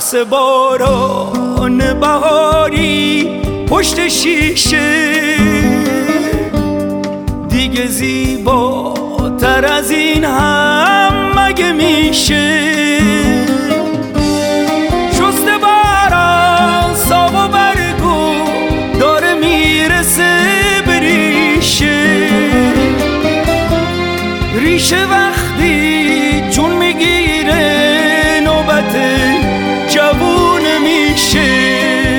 رقص باران بهاری پشت شیشه، دیگه زیباتر از این هم مگه میشه؟ شسته باران ساق و برگو داره میرسه به ریشه، ریشه وقتی جون میگیره نوبت جوون میشه.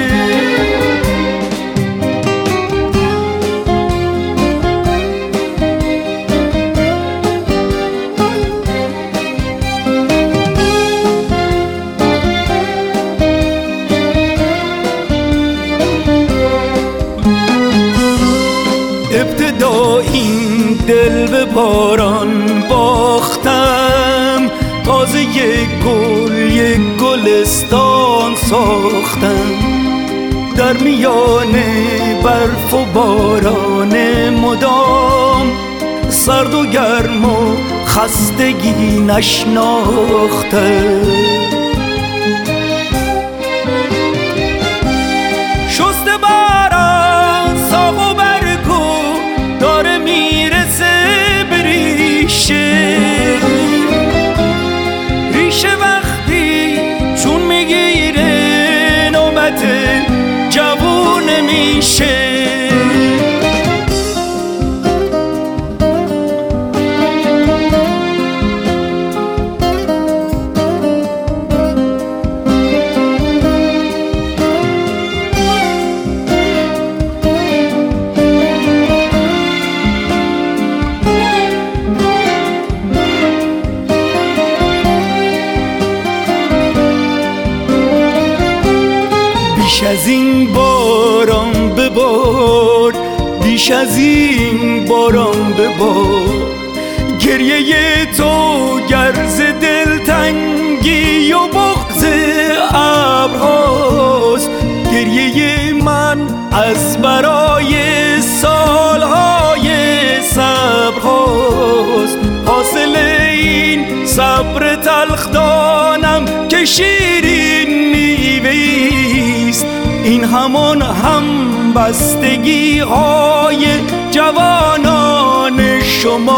ابتدا این دل به باران باختم، تازه یک گلستان ساختم، در میان برف و باران مدام، سرد و گرم و خستگی نشناختم. شسته باران ساق و برگو داره میرسه به ریشه، ریشه وقتی چون میگیره نوبت جوون میشه. بیش از این باران ببار، بیش از این باران ببار، گریه تو گرز دلتنگی و بغض ابرهاست، گریه من از برای سالهای صبرهاست، حاصل این صبر تلخ دانم که شیرین میوه‌ایست، این همان همبستگی های جوانان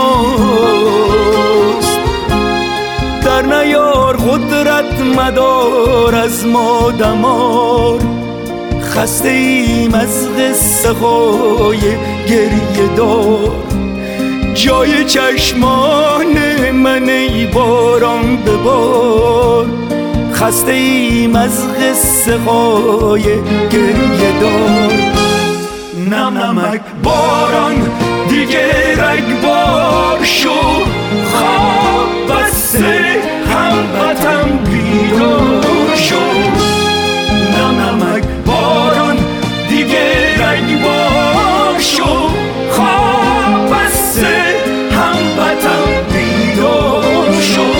شماست. در نیار قدرت مدار از ما دمار، خسته ایم از قصه های گریه دار، جای چشمان من ای باران ببار، خسته ایم از قصه های گریه دار. نم نمک باران دیگه رگبار شو، خواب بسته هموطن بیدار شو. نم نمک باران دیگه رگبار شو، خواب بسته هموطن بیدار شو.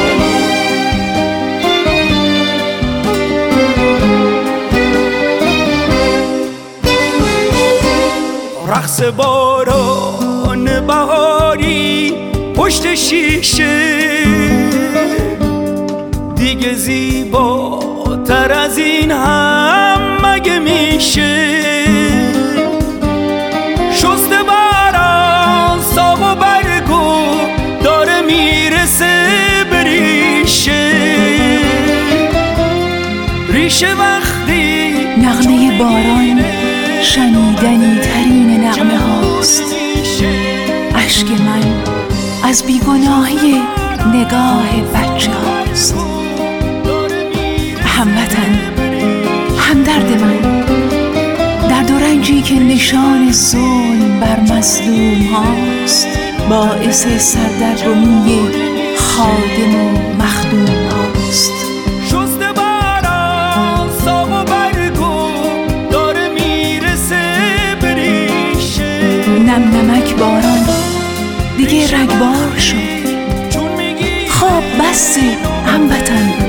رقص باران بهاری پشت شیشه، دیگه زیباتر از این هم مگه میشه؟ شسته باران ساق و برگو داره میرسه به ریشه، ریشه وقتی نغمه باران شنیدنی ترین نغمه هاست، اشک من از بیگناهی نگاه بچه هاست. هموطن، همدرد من، درد و رنجی که نشان ظلم بر مظلوم هاست، باعث سردرگمی خادم و مخدوم هاست. نم نمک باران دیگه رگبار شد، خواب بسته هموطن